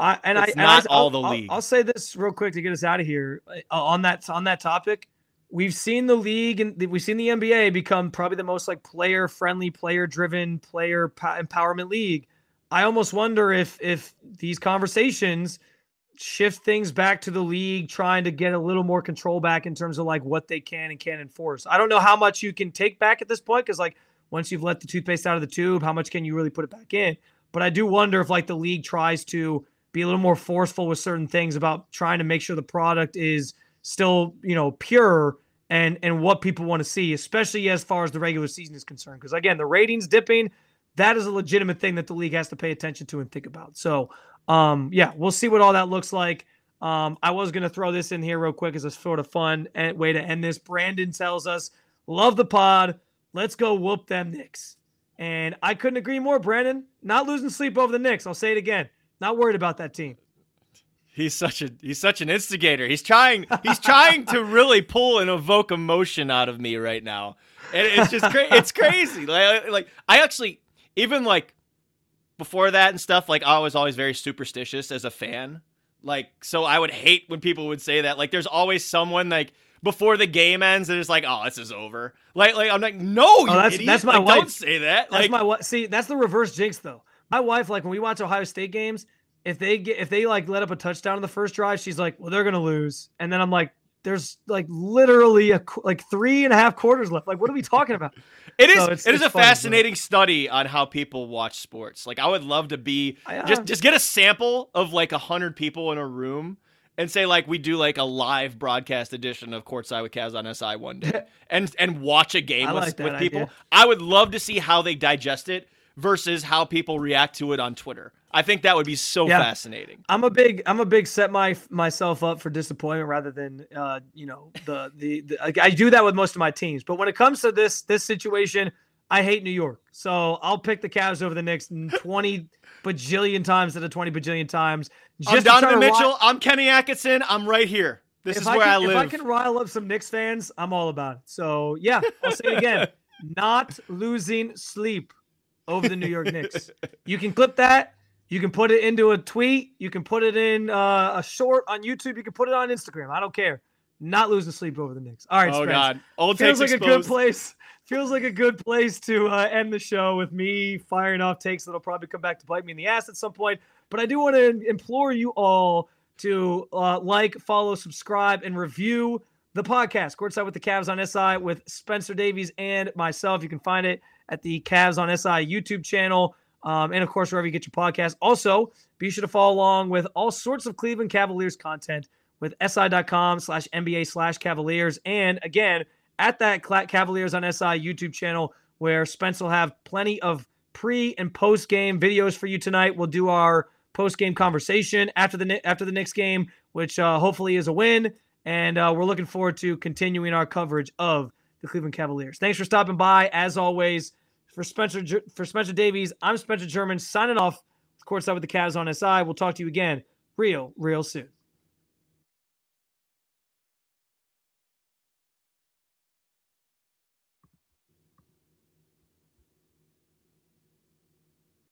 League. I'll say this real quick to get us out of here on that topic. We've seen the league and we've seen the NBA become probably the most like player friendly, player driven, player empowerment league. I almost wonder if these conversations shift things back to the league, trying to get a little more control back in terms of like what they can and can't enforce. I don't know how much you can take back at this point, because like once you've let the toothpaste out of the tube, how much can you really put it back in? But I do wonder if like the league tries to be a little more forceful with certain things about trying to make sure the product is still, pure and what people want to see, especially as far as the regular season is concerned. Because again, the ratings dipping, that is a legitimate thing that the league has to pay attention to and think about. So we'll see what all that looks like. I was going to throw this in here real quick as a sort of fun way to end this. Brandon tells us, love the pod. Let's go whoop them Knicks. And I couldn't agree more, Brandon. Not losing sleep over the Knicks. I'll say it again. Not worried about that team. He's such an instigator. He's trying to really pull and evoke emotion out of me right now. And it's just it's crazy. Like I actually, even like before that and stuff, like I was always very superstitious as a fan. Like, so I would hate when people would say that. Like, there's always someone like before the game ends that is like, "Oh, this is over." Like I'm like, "No, idiot. That's my wife. Don't say that." That's my wife. See, that's the reverse jinx though. My wife, like when we watch Ohio State games, if they like let up a touchdown in the first drive, she's like, "Well, they're gonna lose," and then I'm like, "There's like literally like 3.5 quarters left. Like, what are we talking about?" It is a fascinating study on how people watch sports. Like, I would love to be just get a sample of like 100 people in a room and say like we do like a live broadcast edition of Courtside with Cavs on SI one day and watch a game with people. Idea. I would love to see how they digest it versus how people react to it on Twitter. I think that would be so fascinating. I'm a big set myself up for disappointment rather than I do that with most of my teams. But when it comes to this situation, I hate New York. So I'll pick the Cavs over the Knicks 20 bajillion times to the 20 bajillion times. I'm Donovan Mitchell. I'm Kenny Atkinson. I'm right here. This is where I live. If I can rile up some Knicks fans, I'm all about it. So yeah, I'll say it again. Not losing sleep over the New York Knicks. You can clip that. You can put it into a tweet. You can put it in a short on YouTube. You can put it on Instagram. I don't care. Not losing sleep over the Knicks. All right, oh Spence. God, old feels takes like exposed. A good place. Feels like a good place to end the show with me firing off takes that'll probably come back to bite me in the ass at some point. But I do want to implore you all to like, follow, subscribe, and review the podcast, Courtside with the Cavs on SI with Spencer Davies and myself. You can find it at the Cavs on SI YouTube channel. And of course, wherever you get your podcast. Also, be sure to follow along with all sorts of Cleveland Cavaliers content with si.com/NBA/Cavaliers. And again, at that Cavaliers on SI YouTube channel, where Spence will have plenty of pre and post game videos for you tonight. We'll do our post game conversation after the Knicks game, which hopefully is a win. And we're looking forward to continuing our coverage of the Cleveland Cavaliers. Thanks for stopping by. As always, for Spencer Davies, I'm Spencer German signing off. Courtside with the Cavs on SI. We'll talk to you again real soon.